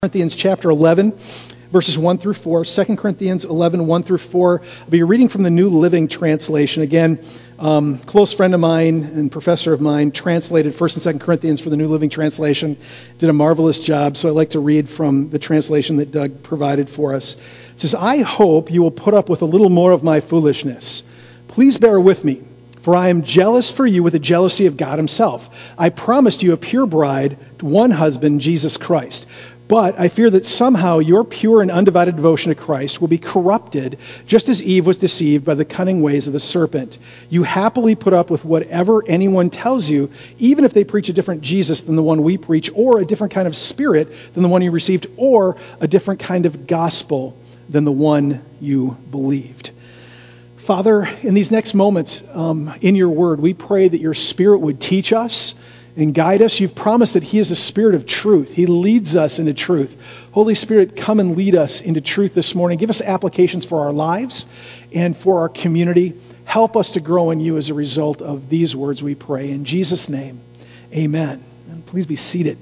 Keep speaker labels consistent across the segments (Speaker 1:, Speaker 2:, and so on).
Speaker 1: Corinthians chapter 11, verses 1 through 4. 2 Corinthians 11, 1 through 4. I'll be reading from the New Living Translation. Again, close friend of mine and professor of mine translated 1st and 2nd Corinthians for the New Living Translation. Did a marvelous job, so I like to read from the translation that Doug provided for us. It says, I hope you will put up with a little more of my foolishness. Please bear with me, for I am jealous for you with the jealousy of God himself. I promised you a pure bride, one husband, Jesus Christ. But I fear that somehow your pure and undivided devotion to Christ will be corrupted, just as Eve was deceived by the cunning ways of the serpent. You happily put up with whatever anyone tells you, even if they preach a different Jesus than the one we preach, or a different kind of spirit than the one you received, or a different kind of gospel than the one you believed. Father, in these next moments in your word, we pray that your Spirit would teach us and guide us. You've promised that he is a spirit of truth. He leads us into truth. Holy Spirit, come and lead us into truth this morning. Give us applications for our lives and for our community. Help us to grow in you as a result of these words, we pray. In Jesus' name, amen. And please be seated.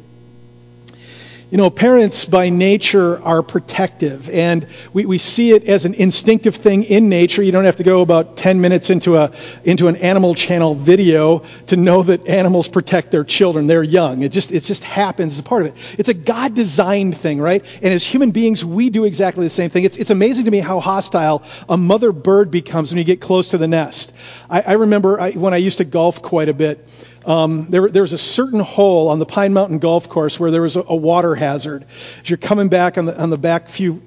Speaker 1: You know, parents by nature are protective, and we see it as an instinctive thing in nature. You don't have to go about 10 minutes into an Animal Channel video to know that animals protect their children. They're young. It just happens as a part of it. It's a God-designed thing, right? And as human beings, we do exactly the same thing. It's amazing to me how hostile a mother bird becomes when you get close to the nest. I remember when I used to golf quite a bit. There was a certain hole on the Pine Mountain Golf Course where there was a water hazard. As you're coming back on the back few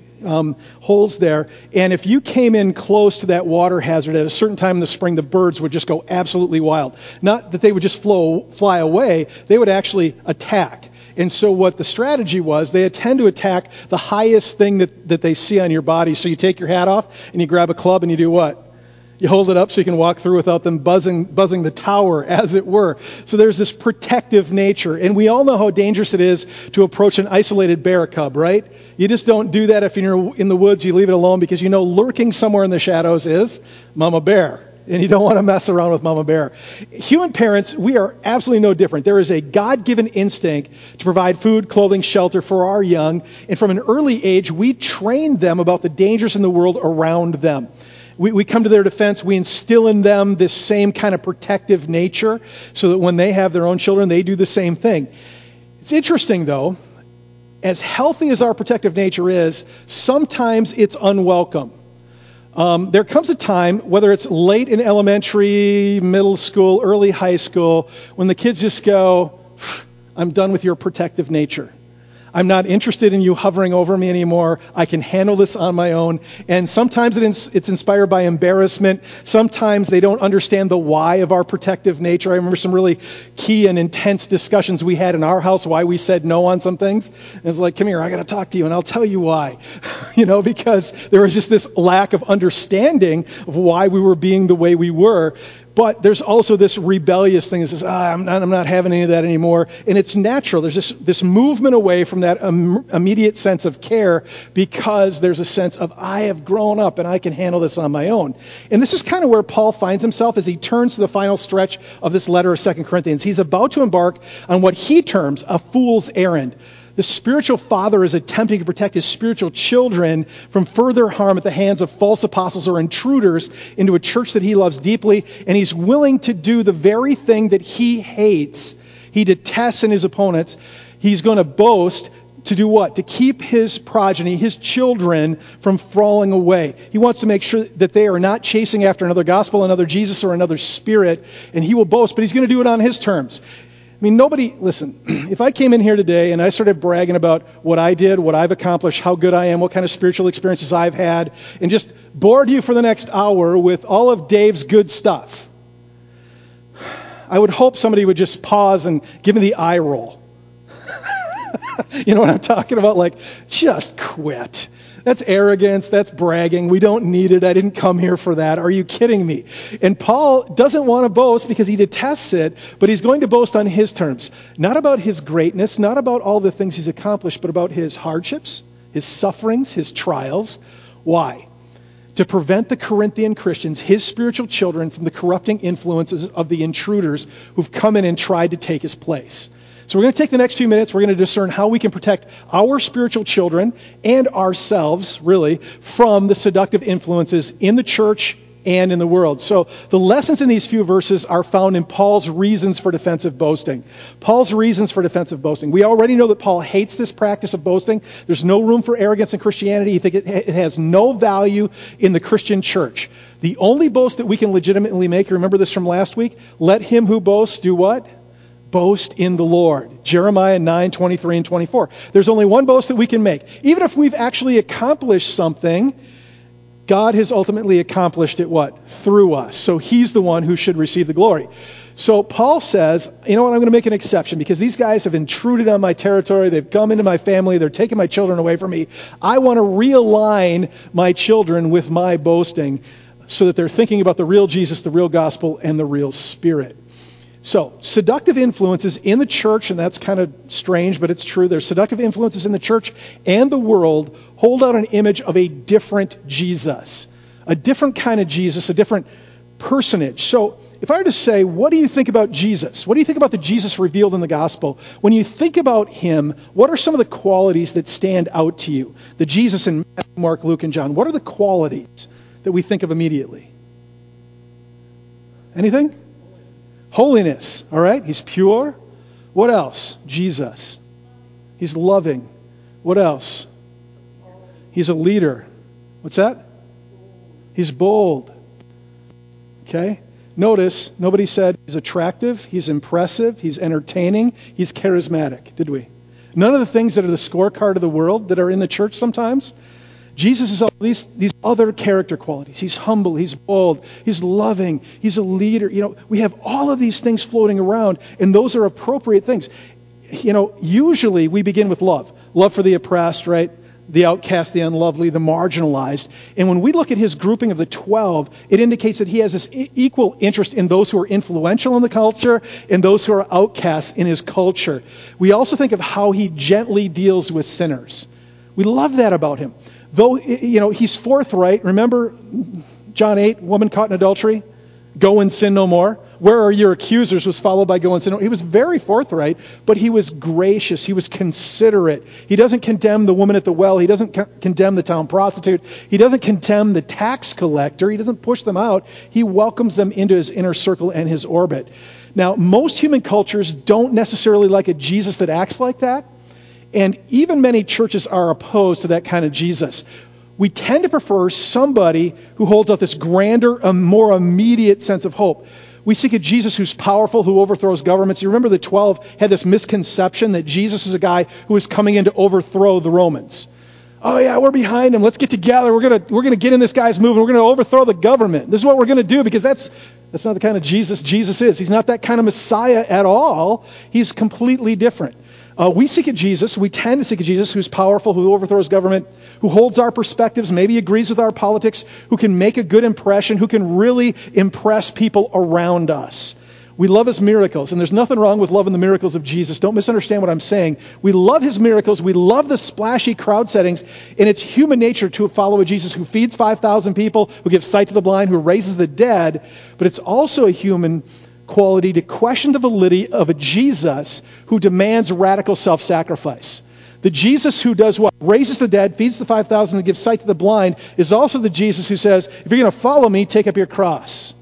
Speaker 1: holes there, and if you came in close to that water hazard at a certain time in the spring, the birds would just go absolutely wild. Not that they would just fly away, they would actually attack. And so what the strategy was, they tend to attack the highest thing that they see on your body. So you take your hat off and you grab a club and you do what? You hold it up so you can walk through without them buzzing the tower, as it were. So there's this protective nature. And we all know how dangerous it is to approach an isolated bear cub, right? You just don't do that if you're in the woods. You leave it alone because you know lurking somewhere in the shadows is Mama Bear. And you don't want to mess around with Mama Bear. Human parents, we are absolutely no different. There is a God-given instinct to provide food, clothing, shelter for our young. And from an early age, we train them about the dangers in the world around them. We come to their defense. We instill in them this same kind of protective nature so that when they have their own children, they do the same thing. It's interesting, though, as healthy as our protective nature is, sometimes it's unwelcome. There comes a time, whether it's late in elementary, middle school, early high school, when the kids just go, I'm done with your protective nature. I'm not interested in you hovering over me anymore. I can handle this on my own. And sometimes it's inspired by embarrassment. Sometimes they don't understand the why of our protective nature. I remember some really key and intense discussions we had in our house, why we said no on some things. And it's like, come here, I got to talk to you, and I'll tell you why. Because there was just this lack of understanding of why we were being the way we were. But there's also this rebellious thing that says, I'm not having any of that anymore. And it's natural. There's this movement away from that immediate sense of care because there's a sense of, I have grown up and I can handle this on my own. And this is kind of where Paul finds himself as he turns to the final stretch of this letter of 2 Corinthians. He's about to embark on what he terms a fool's errand. The spiritual father is attempting to protect his spiritual children from further harm at the hands of false apostles or intruders into a church that he loves deeply, and he's willing to do the very thing that he hates. He detests in his opponents. He's going to boast to do what? To keep his progeny, his children, from falling away. He wants to make sure that they are not chasing after another gospel, another Jesus, or another spirit, and he will boast, but he's going to do it on his terms. Listen, if I came in here today and I started bragging about what I did, what I've accomplished, how good I am, what kind of spiritual experiences I've had, and just bored you for the next hour with all of Dave's good stuff, I would hope somebody would just pause and give me the eye roll. You know what I'm talking about? Like, just quit. That's arrogance. That's bragging. We don't need it. I didn't come here for that. Are you kidding me? And Paul doesn't want to boast because he detests it, but he's going to boast on his terms. Not about his greatness, not about all the things he's accomplished, but about his hardships, his sufferings, his trials. Why? To prevent the Corinthian Christians, his spiritual children, from the corrupting influences of the intruders who've come in and tried to take his place. So we're going to take the next few minutes. We're going to discern how we can protect our spiritual children and ourselves, really, from the seductive influences in the church and in the world. So the lessons in these few verses are found in Paul's reasons for defensive boasting. Paul's reasons for defensive boasting. We already know that Paul hates this practice of boasting. There's no room for arrogance in Christianity. He thinks it has no value in the Christian church. The only boast that we can legitimately make, remember this from last week, let him who boasts do what? Boast in the Lord. Jeremiah 9:23 and 24. There's only one boast that we can make. Even if we've actually accomplished something, God has ultimately accomplished it what? Through us. So he's the one who should receive the glory. So Paul says, you know what, I'm going to make an exception because these guys have intruded on my territory. They've come into my family. They're taking my children away from me. I want to realign my children with my boasting so that they're thinking about the real Jesus, the real gospel, and the real Spirit. So, seductive influences in the church, and that's kind of strange, but it's true. There's seductive influences in the church and the world hold out an image of a different Jesus, a different kind of Jesus, a different personage. So, if I were to say, what do you think about Jesus? What do you think about the Jesus revealed in the gospel? When you think about him, what are some of the qualities that stand out to you? The Jesus in Matthew, Mark, Luke, and John. What are the qualities that we think of immediately? Anything? Holiness, all right? He's pure. What else? Jesus. He's loving. What else? He's a leader. What's that? He's bold. Okay? Notice, nobody said he's attractive, he's impressive, he's entertaining, he's charismatic, did we? None of the things that are the scorecard of the world that are in the church sometimes. Jesus is all these other character qualities. He's humble, he's bold, he's loving, he's a leader. You know, we have all of these things floating around, and those are appropriate things. You know, usually we begin with love. Love for the oppressed, right? The outcast, the unlovely, the marginalized. And when we look at his grouping of the 12, it indicates that he has this equal interest in those who are influential in the culture and those who are outcasts in his culture. We also think of how he gently deals with sinners. We love that about him. Though, you know, he's forthright. Remember John 8, woman caught in adultery? Go and sin no more. Where are your accusers was followed by go and sin no more. He was very forthright, but he was gracious. He was considerate. He doesn't condemn the woman at the well. He doesn't condemn the town prostitute. He doesn't condemn the tax collector. He doesn't push them out. He welcomes them into his inner circle and his orbit. Now, most human cultures don't necessarily like a Jesus that acts like that. And even many churches are opposed to that kind of Jesus. We tend to prefer somebody who holds out this grander, a more immediate sense of hope. We seek a Jesus who's powerful, who overthrows governments. You remember the 12 had this misconception that Jesus is a guy who is coming in to overthrow the Romans. Oh yeah, we're behind him. Let's get together. We're gonna get in this guy's movement. We're gonna overthrow the government. This is what we're gonna do because that's not the kind of Jesus is. He's not that kind of Messiah at all. He's completely different. We seek a Jesus, we tend to seek a Jesus who's powerful, who overthrows government, who holds our perspectives, maybe agrees with our politics, who can make a good impression, who can really impress people around us. We love his miracles, and there's nothing wrong with loving the miracles of Jesus. Don't misunderstand what I'm saying. We love his miracles, we love the splashy crowd settings, and it's human nature to follow a Jesus who feeds 5,000 people, who gives sight to the blind, who raises the dead, but it's also a human quality to question the validity of a Jesus who demands radical self-sacrifice. The Jesus who does what? Raises the dead, feeds the 5,000, and gives sight to the blind is also the Jesus who says, if you're going to follow me, take up your cross.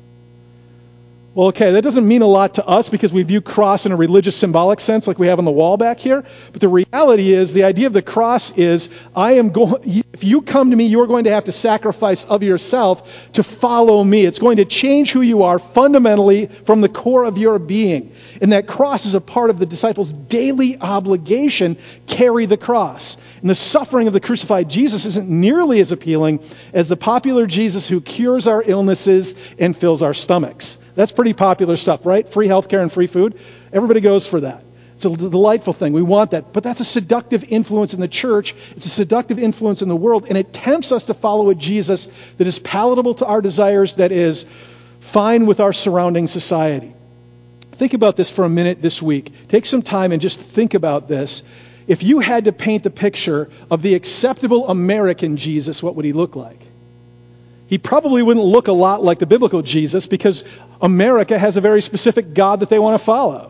Speaker 1: Well, okay, that doesn't mean a lot to us because we view cross in a religious symbolic sense like we have on the wall back here. But the reality is, the idea of the cross is, if you come to me, you're going to have to sacrifice of yourself to follow me. It's going to change who you are fundamentally from the core of your being. And that cross is a part of the disciples' daily obligation, carry the cross. And the suffering of the crucified Jesus isn't nearly as appealing as the popular Jesus who cures our illnesses and fills our stomachs. That's pretty popular stuff, right? Free healthcare and free food. Everybody goes for that. It's a delightful thing. We want that. But that's a seductive influence in the church. It's a seductive influence in the world. And it tempts us to follow a Jesus that is palatable to our desires, that is fine with our surrounding society. Think about this for a minute this week. Take some time and just think about this. If you had to paint the picture of the acceptable American Jesus, what would he look like? He probably wouldn't look a lot like the biblical Jesus because America has a very specific God that they want to follow.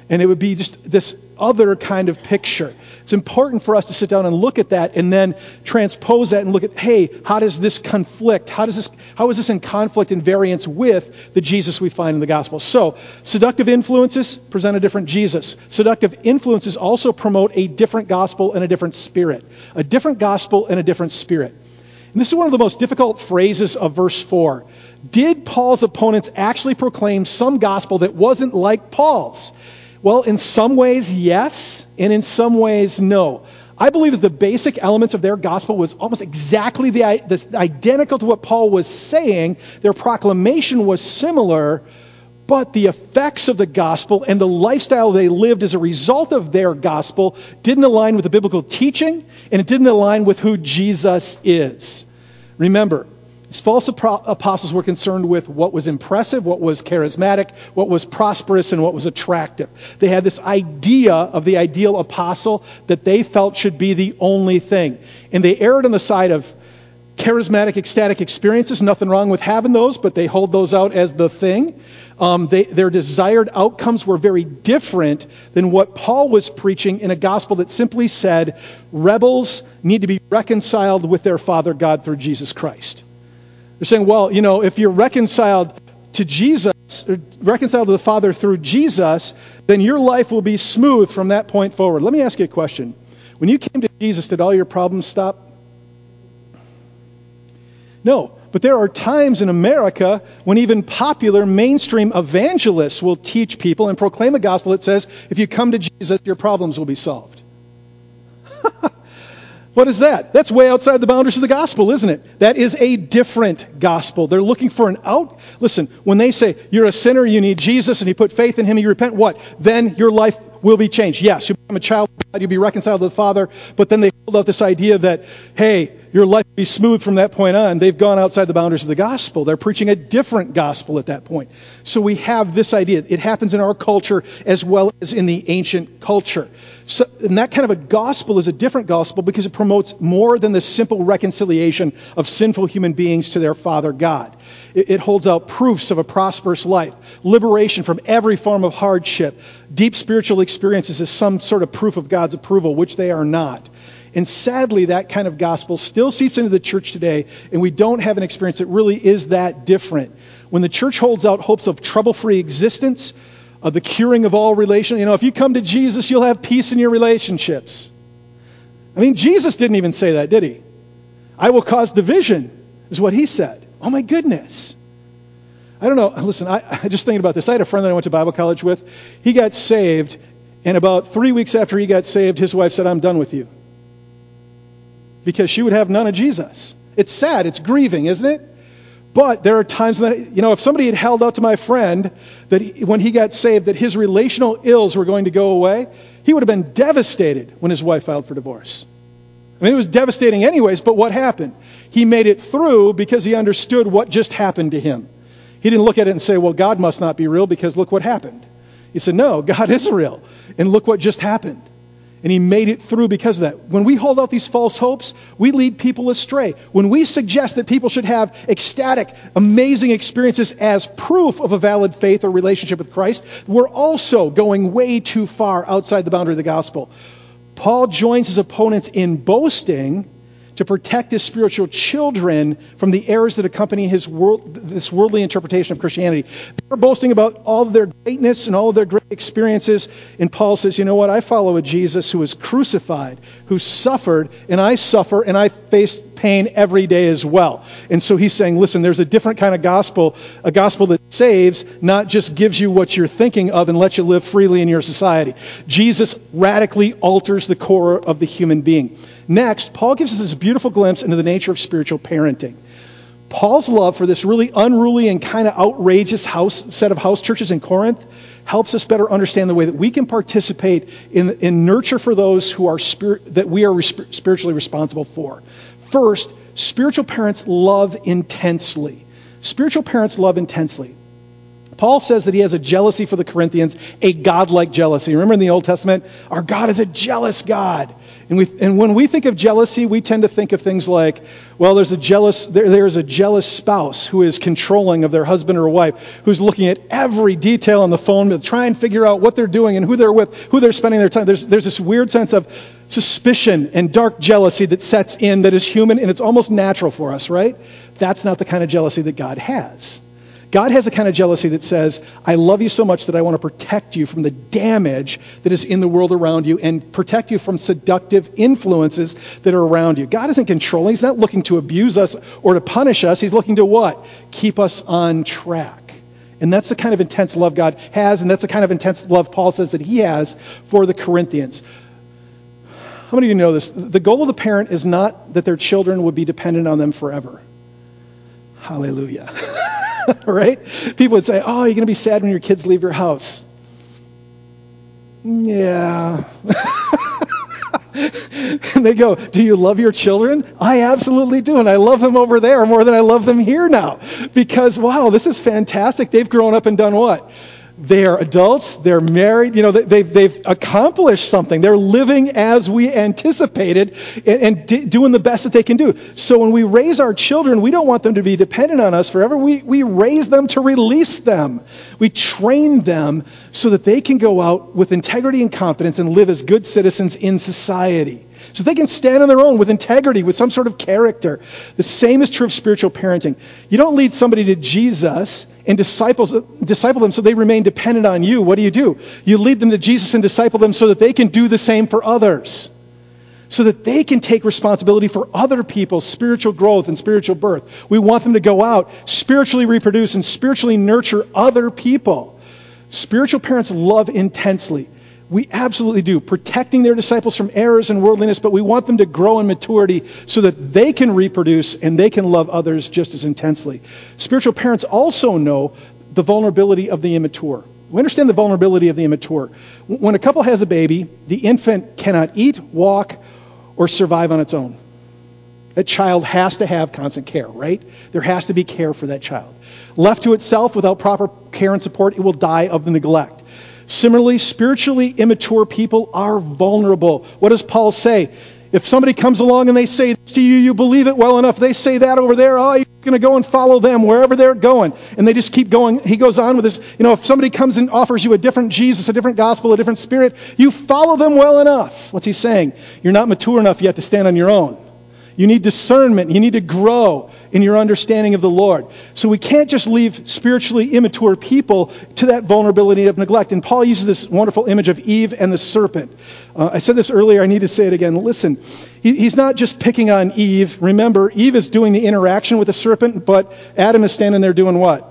Speaker 1: And it would be just this other kind of picture. It's important for us to sit down and look at that and then transpose that and look at, hey, how does this conflict? How is this in conflict and variance with the Jesus we find in the gospel? So, seductive influences present a different Jesus. Seductive influences also promote a different gospel and a different spirit. A different gospel and a different spirit. And this is one of the most difficult phrases of verse 4. Did Paul's opponents actually proclaim some gospel that wasn't like Paul's? Well, in some ways, yes, and in some ways, no. I believe that the basic elements of their gospel was almost exactly identical to what Paul was saying. Their proclamation was similar, but the effects of the gospel and the lifestyle they lived as a result of their gospel didn't align with the biblical teaching, and it didn't align with who Jesus is. Remember, these false apostles were concerned with what was impressive, what was charismatic, what was prosperous, and what was attractive. They had this idea of the ideal apostle that they felt should be the only thing. And they erred on the side of charismatic, ecstatic experiences. Nothing wrong with having those, but they hold those out as the thing. Their desired outcomes were very different than what Paul was preaching in a gospel that simply said, rebels need to be reconciled with their Father God through Jesus Christ. They're saying, well, if you're reconciled to Jesus, or reconciled to the Father through Jesus, then your life will be smooth from that point forward. Let me ask you a question. When you came to Jesus, did all your problems stop? No. But there are times in America when even popular mainstream evangelists will teach people and proclaim a gospel that says, if you come to Jesus, your problems will be solved. What is that? That's way outside the boundaries of the gospel, isn't it? That is a different gospel. They're looking for an out. Listen, when they say you're a sinner, you need Jesus, and you put faith in him, you repent, what? Then your life will be changed. Yes, you'll become a child of God, you'll be reconciled to the Father, but then they hold out this idea that, hey, your life will be smooth from that point on. They've gone outside the boundaries of the gospel. They're preaching a different gospel at that point. So we have this idea. It happens in our culture as well as in the ancient culture. So, and that kind of a gospel is a different gospel because it promotes more than the simple reconciliation of sinful human beings to their Father God. It holds out proofs of a prosperous life, liberation from every form of hardship, deep spiritual experiences as some sort of proof of God's approval, which they are not. And sadly, that kind of gospel still seeps into the church today, and we don't have an experience that really is that different. When the church holds out hopes of trouble-free existence, of the curing of all relations, if you come to Jesus, you'll have peace in your relationships. I mean, Jesus didn't even say that, did he? I will cause division, is what he said. Oh my goodness. I don't know. Listen, I just thinking about this. I had a friend that I went to Bible college with. He got saved, and about 3 weeks after he got saved, his wife said, I'm done with you. Because she would have none of Jesus. It's sad. It's grieving, isn't it? But there are times that, if somebody had held out to my friend that when he got saved, that his relational ills were going to go away, he would have been devastated when his wife filed for divorce. I mean, it was devastating anyways, but what happened? He made it through because he understood what just happened to him. He didn't look at it and say, well, God must not be real because look what happened. He said, no, God is real. And look what just happened. And he made it through because of that. When we hold out these false hopes, we lead people astray. When we suggest that people should have ecstatic, amazing experiences as proof of a valid faith or relationship with Christ, we're also going way too far outside the boundary of the gospel. Paul joins his opponents in boasting to protect his spiritual children from the errors that accompany this worldly interpretation of Christianity. They're boasting about all of their greatness and all of their great experiences. And Paul says, you know what? I follow a Jesus who was crucified, who suffered, and I suffer, and I face pain every day as well. And so he's saying, listen, there's a different kind of gospel, a gospel that saves, not just gives you what you're thinking of and lets you live freely in your society. Jesus radically alters the core of the human being. Next, Paul gives us this beautiful glimpse into the nature of spiritual parenting. Paul's love for this really unruly and kind of outrageous set of house churches in Corinth helps us better understand the way that we can participate in nurture for those who are that we are spiritually responsible for. First, spiritual parents love intensely. Spiritual parents love intensely. Paul says that he has a jealousy for the Corinthians, a godlike jealousy. Remember in the Old Testament, our God is a jealous God. And when we think of jealousy, we tend to think of things like, well, there's a jealous spouse who is controlling of their husband or wife, who's looking at every detail on the phone to try and figure out what they're doing and who they're with, who they're spending their time. There's this weird sense of suspicion and dark jealousy that sets in that is human, and it's almost natural for us, right? That's not the kind of jealousy that God has. God has a kind of jealousy that says, I love you so much that I want to protect you from the damage that is in the world around you and protect you from seductive influences that are around you. God isn't controlling. He's not looking to abuse us or to punish us. He's looking to what? Keep us on track. And that's the kind of intense love God has, and that's the kind of intense love Paul says that he has for the Corinthians. How many of you know this? The goal of the parent is not that their children would be dependent on them forever. Hallelujah. Right? People would say, oh, you're going to be sad when your kids leave your house. Yeah. And they go, do you love your children? I absolutely do. And I love them over there more than I love them here now. Because, wow, this is fantastic. They've grown up and done what? They're adults. They're married. You know, they've accomplished something. They're living as we anticipated and doing the best that they can do. So when we raise our children, we don't want them to be dependent on us forever. We raise them to release them. We train them so that they can go out with integrity and confidence and live as good citizens in society. So they can stand on their own with integrity, with some sort of character. The same is true of spiritual parenting. You don't lead somebody to Jesus and disciple them so they remain dependent on you. What do? You lead them to Jesus and disciple them so that they can do the same for others. So that they can take responsibility for other people's spiritual growth and spiritual birth. We want them to go out, spiritually reproduce, and spiritually nurture other people. Spiritual parents love intensely. We absolutely do, protecting their disciples from errors and worldliness, but we want them to grow in maturity so that they can reproduce and they can love others just as intensely. Spiritual parents also know the vulnerability of the immature. We understand the vulnerability of the immature. When a couple has a baby, the infant cannot eat, walk, or survive on its own. That child has to have constant care, right? There has to be care for that child. Left to itself without proper care and support, it will die of the neglect. Similarly, spiritually immature people are vulnerable. What does Paul say? If somebody comes along and they say this to you, you believe it well enough. They say that over there, oh, you're going to go and follow them wherever they're going. And they just keep going. He goes on with this. You know, if somebody comes and offers you a different Jesus, a different gospel, a different spirit, you follow them well enough. What's he saying? You're not mature enough yet to stand on your own. You need discernment. You need to grow in your understanding of the Lord. So we can't just leave spiritually immature people to that vulnerability of neglect. And Paul uses this wonderful image of Eve and the serpent. I said this earlier. I need to say it again. Listen, he's not just picking on Eve. Remember, Eve is doing the interaction with the serpent, but Adam is standing there doing what?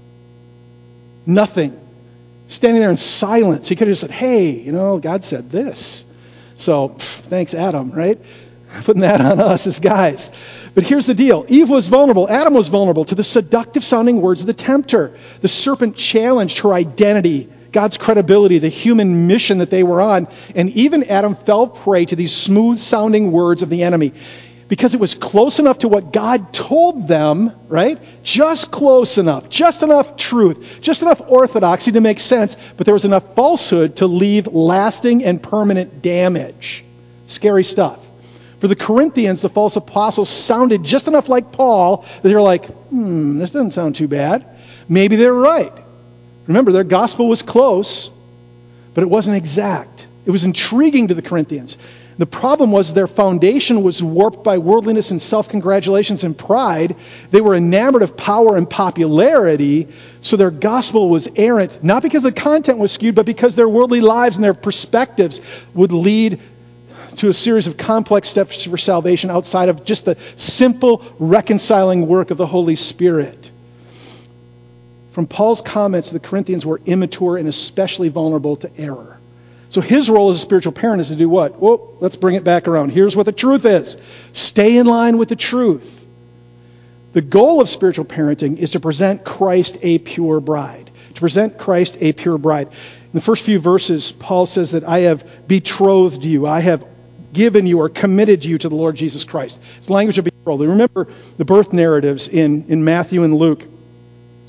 Speaker 1: Nothing. Standing there in silence. He could have just said, hey, you know, God said this. So, thanks, Adam, right? Putting that on us as guys. But here's the deal. Eve was vulnerable. Adam was vulnerable to the seductive sounding words of the tempter. The serpent challenged her identity, God's credibility, the human mission that they were on. And even Adam fell prey to these smooth sounding words of the enemy. Because it was close enough to what God told them, right? Just close enough. Just enough truth. Just enough orthodoxy to make sense. But there was enough falsehood to leave lasting and permanent damage. Scary stuff. For the Corinthians, the false apostles sounded just enough like Paul that they were like, this doesn't sound too bad. Maybe they're right. Remember, their gospel was close, but it wasn't exact. It was intriguing to the Corinthians. The problem was their foundation was warped by worldliness and self-congratulations and pride. They were enamored of power and popularity, so their gospel was errant, not because the content was skewed, but because their worldly lives and their perspectives would lead to a series of complex steps for salvation outside of just the simple reconciling work of the Holy Spirit. From Paul's comments, the Corinthians were immature and especially vulnerable to error. So his role as a spiritual parent is to do what? Well, let's bring it back around. Here's what the truth is. Stay in line with the truth. The goal of spiritual parenting is to present Christ a pure bride. To present Christ a pure bride. In the first few verses, Paul says that I have betrothed you. I have given you or committed you to the Lord Jesus Christ. It's the language of betrothal. Remember the birth narratives in Matthew and Luke.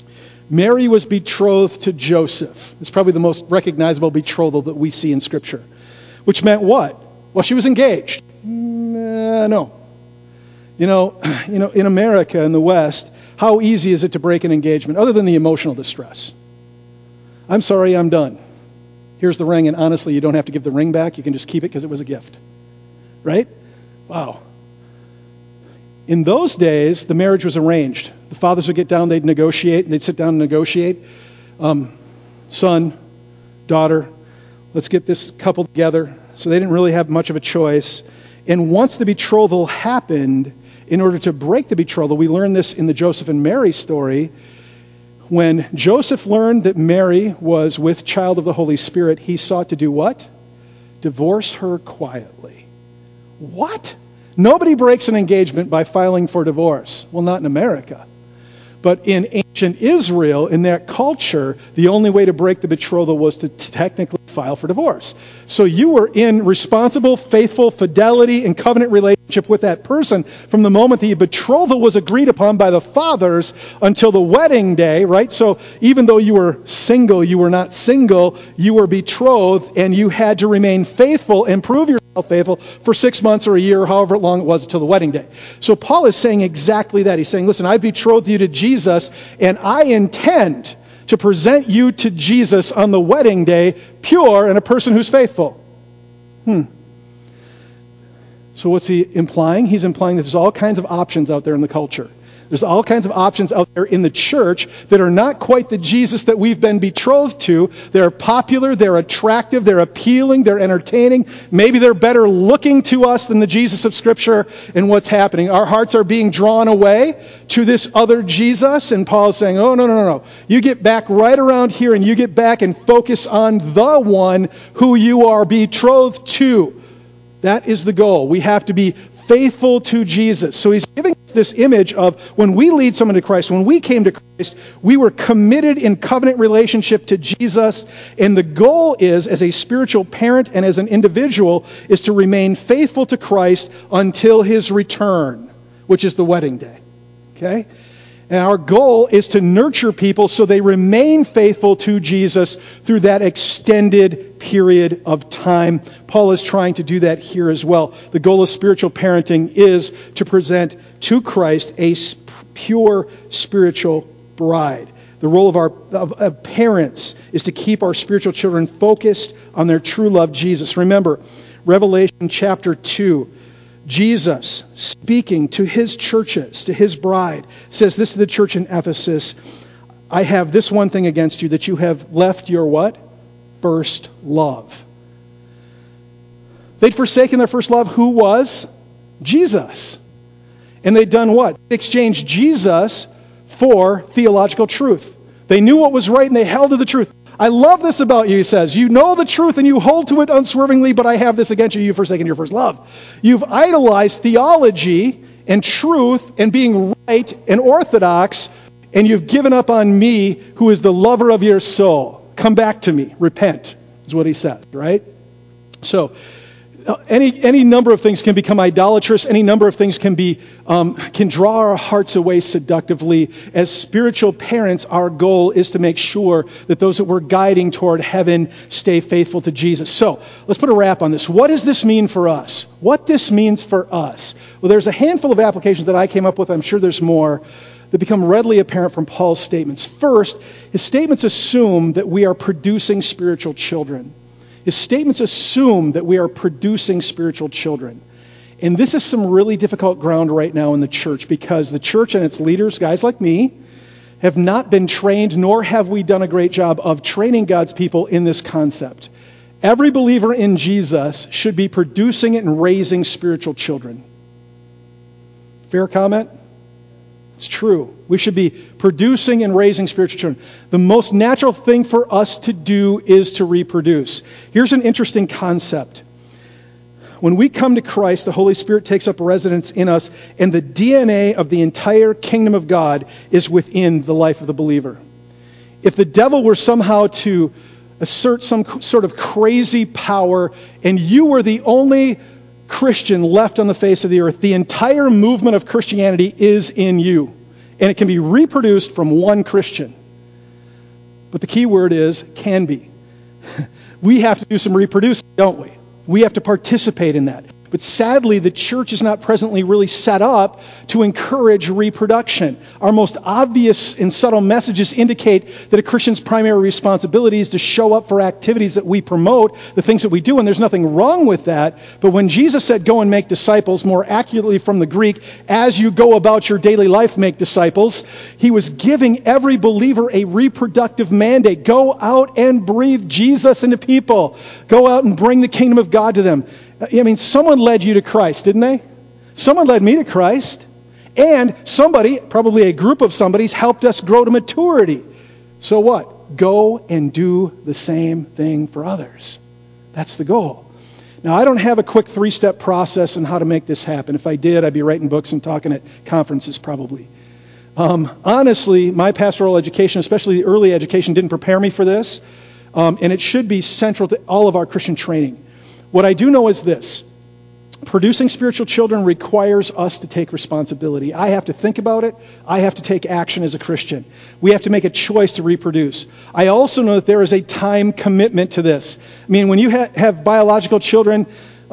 Speaker 1: Mary was betrothed to Joseph. It's probably the most recognizable betrothal that we see in Scripture. Which meant what? Well, she was engaged. No. You know, in America, in the West, how easy is it to break an engagement, other than the emotional distress? I'm sorry, I'm done. Here's the ring, and honestly, you don't have to give the ring back. You can just keep it because it was a gift. Right? Wow. In those days, the marriage was arranged. The fathers would get down, they'd negotiate, and they'd sit down and negotiate. Son, daughter, let's get this couple together. So they didn't really have much of a choice. And once the betrothal happened, in order to break the betrothal, we learn this in the Joseph and Mary story. When Joseph learned that Mary was with child of the Holy Spirit, he sought to do what? Divorce her quietly. What? Nobody breaks an engagement by filing for divorce. Well, not in America. But in ancient Israel, in that culture, the only way to break the betrothal was to technically file for divorce. So you were in responsible, faithful, fidelity, and covenant relationship with that person from the moment the betrothal was agreed upon by the fathers until the wedding day, right? So even though you were single, you were not single, you were betrothed, and you had to remain faithful and prove yourself faithful for 6 months or a year, however long it was until the wedding day. So Paul is saying exactly that. He's saying, listen, I betrothed you to Jesus, and I intend to present you to Jesus on the wedding day, pure and a person who's faithful. So what's he implying? He's implying that there's all kinds of options out there in the culture. There's all kinds of options out there in the church that are not quite the Jesus that we've been betrothed to. They're popular, they're attractive, they're appealing, they're entertaining. Maybe they're better looking to us than the Jesus of Scripture. And what's happening? Our hearts are being drawn away to this other Jesus. And Paul is saying, oh, no. You get back right around here and you get back and focus on the one who you are betrothed to. That is the goal. We have to be faithful to Jesus. So he's giving us this image of when we lead someone to Christ, when we came to Christ, we were committed in covenant relationship to Jesus. And the goal is, as a spiritual parent and as an individual, is to remain faithful to Christ until his return, which is the wedding day. Okay? And our goal is to nurture people so they remain faithful to Jesus through that extended period of time. Paul is trying to do that here as well. The goal of spiritual parenting is to present to Christ a pure spiritual bride. The role of parents is to keep our spiritual children focused on their true love, Jesus. Remember, Revelation chapter 2, Jesus, speaking to his churches, to his bride, says this to the church in Ephesus, I have this one thing against you, that you have left your what? First love. They'd forsaken their first love. Who was? Jesus. And they'd done what? They exchanged Jesus for theological truth. They knew what was right and they held to the truth. I love this about you, he says. You know the truth and you hold to it unswervingly, but I have this against you. You've forsaken your first love. You've idolized theology and truth and being right and orthodox, and you've given up on me, who is the lover of your soul. Come back to me. Repent, is what he said, right? So, any number of things can become idolatrous. Any number of things can draw our hearts away seductively. As spiritual parents, our goal is to make sure that those that we're guiding toward heaven stay faithful to Jesus. So let's put a wrap on this. What does this mean for us? What this means for us? Well, there's a handful of applications that I came up with. I'm sure there's more that become readily apparent from Paul's statements. First, his statements assume that we are producing spiritual children. His statements assume that we are producing spiritual children. And this is some really difficult ground right now in the church, because the church and its leaders, guys like me, have not been trained, nor have we done a great job of training God's people in this concept. Every believer in Jesus should be producing and raising spiritual children. Fair comment? It's true. We should be producing and raising spiritual children. The most natural thing for us to do is to reproduce. Here's an interesting concept. When we come to Christ, the Holy Spirit takes up residence in us, and the DNA of the entire kingdom of God is within the life of the believer. If the devil were somehow to assert some sort of crazy power, and you were the only Christian left on the face of the earth, the entire movement of Christianity is in you. And it can be reproduced from one Christian. But the key word is can be. We have to do some reproducing, don't we? We have to participate in that. But sadly, the church is not presently really set up to encourage reproduction. Our most obvious and subtle messages indicate that a Christian's primary responsibility is to show up for activities that we promote, the things that we do, and there's nothing wrong with that. But when Jesus said, go and make disciples, more accurately from the Greek, as you go about your daily life, make disciples, he was giving every believer a reproductive mandate. Go out and breathe Jesus into people. Go out and bring the kingdom of God to them. I mean, someone led you to Christ, didn't they? Someone led me to Christ. And somebody, probably a group of somebody's, helped us grow to maturity. So what? Go and do the same thing for others. That's the goal. Now, I don't have a quick 3-step process on how to make this happen. If I did, I'd be writing books and talking at conferences probably. Honestly, my pastoral education, especially the early education, didn't prepare me for this. And it should be central to all of our Christian training. What I do know is this. Producing spiritual children requires us to take responsibility. I have to think about it. I have to take action as a Christian. We have to make a choice to reproduce. I also know that there is a time commitment to this. I mean, when you have biological children,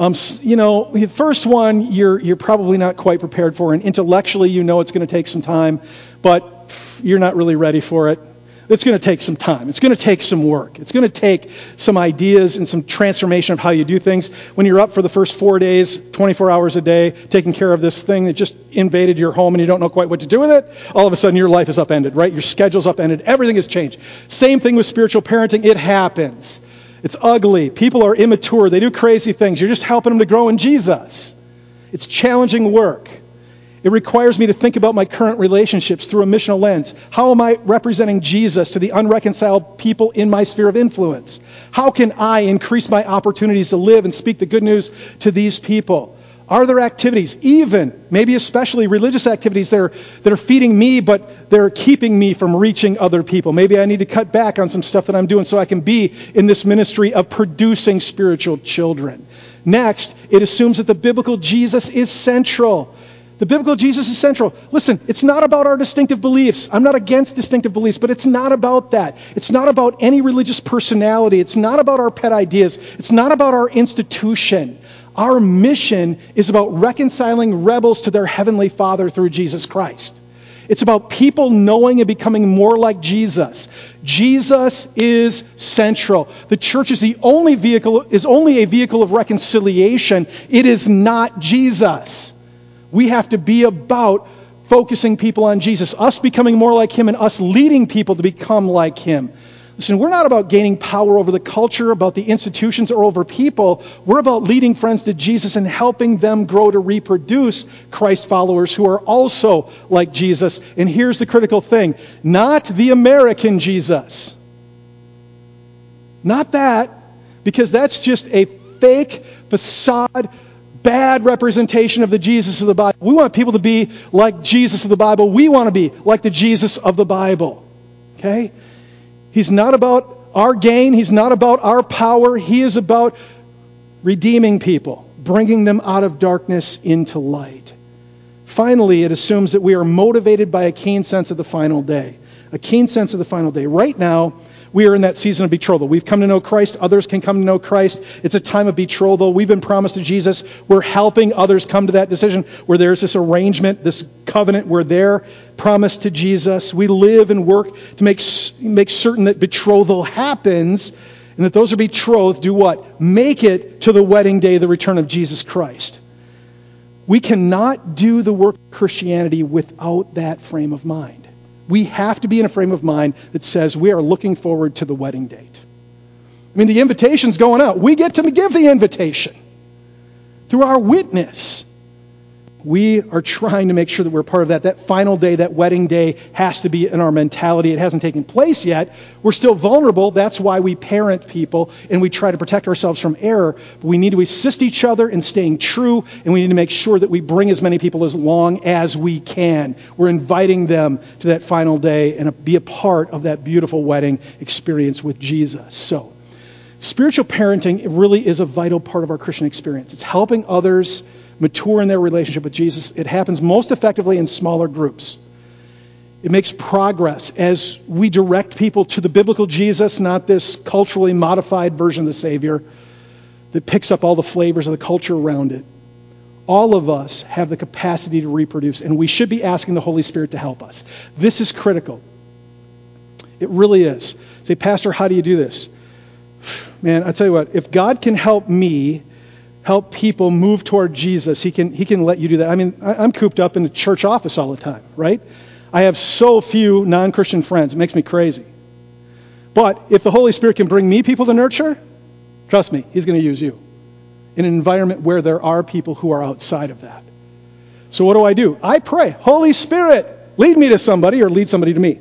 Speaker 1: the first one you're probably not quite prepared for, and intellectually you know it's going to take some time, but you're not really ready for it. It's going to take some time. It's going to take some work. It's going to take some ideas and some transformation of how you do things. When you're up for the first 4 days, 24 hours a day, taking care of this thing that just invaded your home and you don't know quite what to do with it, all of a sudden your life is upended, right? Your schedule's upended. Everything has changed. Same thing with spiritual parenting. It happens. It's ugly. People are immature. They do crazy things. You're just helping them to grow in Jesus. It's challenging work. It requires me to think about my current relationships through a missional lens. How am I representing Jesus to the unreconciled people in my sphere of influence? How can I increase my opportunities to live and speak the good news to these people? Are there activities, even, maybe especially religious activities that are feeding me, but they're keeping me from reaching other people? Maybe I need to cut back on some stuff that I'm doing so I can be in this ministry of producing spiritual children. Next, it assumes that the biblical Jesus is central. The biblical Jesus is central. Listen, it's not about our distinctive beliefs. I'm not against distinctive beliefs, but it's not about that. It's not about any religious personality. It's not about our pet ideas. It's not about our institution. Our mission is about reconciling rebels to their heavenly Father through Jesus Christ. It's about people knowing and becoming more like Jesus. Jesus is central. The church is only a vehicle of reconciliation. It is not Jesus. We have to be about focusing people on Jesus, us becoming more like Him and us leading people to become like Him. Listen, we're not about gaining power over the culture, about the institutions, or over people. We're about leading friends to Jesus and helping them grow to reproduce Christ followers who are also like Jesus. And here's the critical thing. Not the American Jesus. Not that, because that's just a fake facade, bad representation of the Jesus of the Bible. We want people to be like Jesus of the Bible. We want to be like the Jesus of the Bible. Okay? He's not about our gain. He's not about our power. He is about redeeming people, bringing them out of darkness into light. Finally, it assumes that we are motivated by a keen sense of the final day. A keen sense of the final day. Right now, we are in that season of betrothal. We've come to know Christ. Others can come to know Christ. It's a time of betrothal. We've been promised to Jesus. We're helping others come to that decision where there's this arrangement, this covenant where they're promised to Jesus. We live and work to make certain that betrothal happens and that those who are betrothed do what? Make it to the wedding day, the return of Jesus Christ. We cannot do the work of Christianity without that frame of mind. We have to be in a frame of mind that says we are looking forward to the wedding date. I mean, the invitation's going out. We get to give the invitation through our witness. We are trying to make sure that we're part of that. That final day, that wedding day, has to be in our mentality. It hasn't taken place yet. We're still vulnerable. That's why we parent people and we try to protect ourselves from error. But we need to assist each other in staying true, and we need to make sure that we bring as many people as long as we can. We're inviting them to that final day and be a part of that beautiful wedding experience with Jesus. So, spiritual parenting really is a vital part of our Christian experience. It's helping others mature in their relationship with Jesus. It happens most effectively in smaller groups. It makes progress as we direct people to the biblical Jesus, not this culturally modified version of the Savior that picks up all the flavors of the culture around it. All of us have the capacity to reproduce, and we should be asking the Holy Spirit to help us. This is critical. It really is. Say, Pastor, how do you do this? Man, I tell you what, if God can help me help people move toward Jesus, He can let you do that. I mean, I'm cooped up in the church office all the time, right? I have so few non-Christian friends. It makes me crazy. But if the Holy Spirit can bring me people to nurture, trust me, He's going to use you in an environment where there are people who are outside of that. So what do? I pray, Holy Spirit, lead me to somebody or lead somebody to me.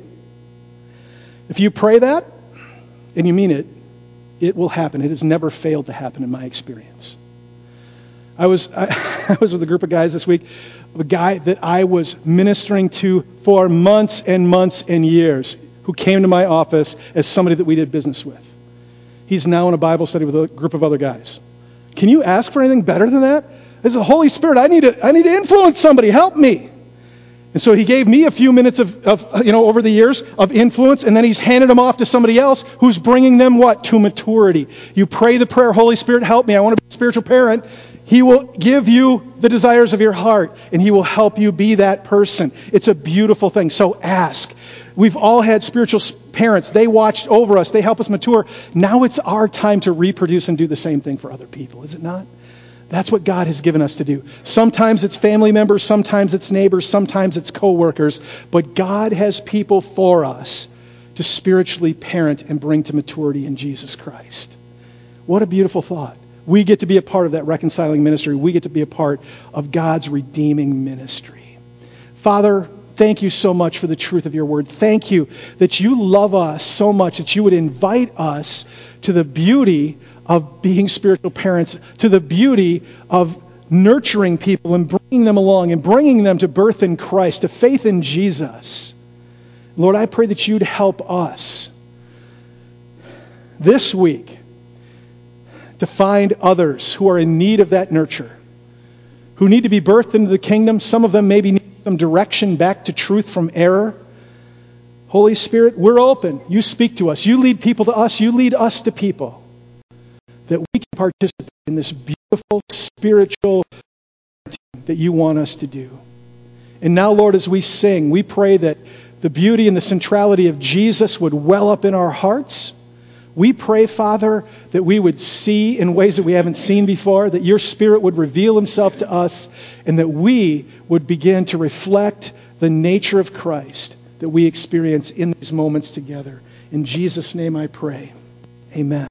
Speaker 1: If you pray that and you mean it, it will happen. It has never failed to happen in my experience. I was with a group of guys this week, a guy that I was ministering to for months and months and years, who came to my office as somebody that we did business with. He's now in a Bible study with a group of other guys. Can you ask for anything better than that? This is the Holy Spirit. I need to influence somebody. Help me. And so he gave me a few minutes of over the years of influence, and then he's handed them off to somebody else who's bringing them what? To maturity. You pray the prayer, Holy Spirit, help me. I want to be a spiritual parent. He will give you the desires of your heart, and He will help you be that person. It's a beautiful thing. So ask. We've all had spiritual parents. They watched over us. They help us mature. Now it's our time to reproduce and do the same thing for other people, is it not? That's what God has given us to do. Sometimes it's family members, sometimes it's neighbors, sometimes it's co-workers, but God has people for us to spiritually parent and bring to maturity in Jesus Christ. What a beautiful thought. We get to be a part of that reconciling ministry. We get to be a part of God's redeeming ministry. Father, thank you so much for the truth of your word. Thank you that you love us so much that you would invite us to the beauty of being spiritual parents, to the beauty of nurturing people and bringing them along and bringing them to birth in Christ, to faith in Jesus. Lord, I pray that you'd help us this week to find others who are in need of that nurture, who need to be birthed into the kingdom. Some of them maybe need some direction back to truth from error. Holy Spirit, we're open. You speak to us. You lead people to us. You lead us to people, that we can participate in this beautiful spiritual that you want us to do. And now, Lord, as we sing, we pray that the beauty and the centrality of Jesus would well up in our hearts. We pray, Father, that we would see in ways that we haven't seen before, that your Spirit would reveal himself to us, and that we would begin to reflect the nature of Christ that we experience in these moments together. In Jesus' name I pray. Amen.